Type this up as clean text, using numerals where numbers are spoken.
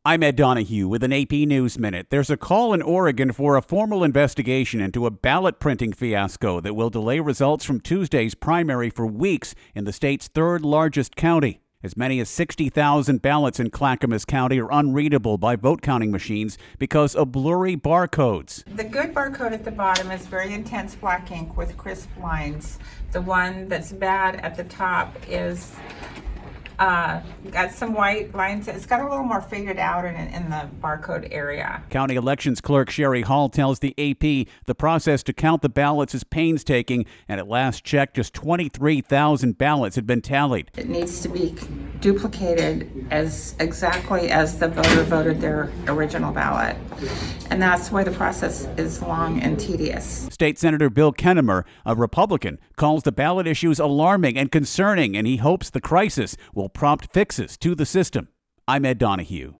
I'm Ed Donahue with an AP News Minute. There's a call in Oregon for a formal investigation into a ballot printing fiasco that will delay results from Tuesday's primary for weeks in the state's third largest county. As many as 60,000 ballots in Clackamas County are unreadable by vote counting machines because of blurry barcodes. The good barcode at the bottom is very intense black ink with crisp lines. The one that's bad at the top is got some white lines. It's got a little more faded out in the barcode area. County Elections Clerk Sherry Hall tells the AP the process to count the ballots is painstaking, and at last check, just 23,000 ballots had been tallied. It needs to be duplicated as exactly as the voter voted their original ballot, and that's why the process is long and tedious. State Senator Bill Kennemer, a Republican, calls the ballot issues alarming and concerning, and he hopes the crisis will prompt fixes to the system. I'm Ed Donahue.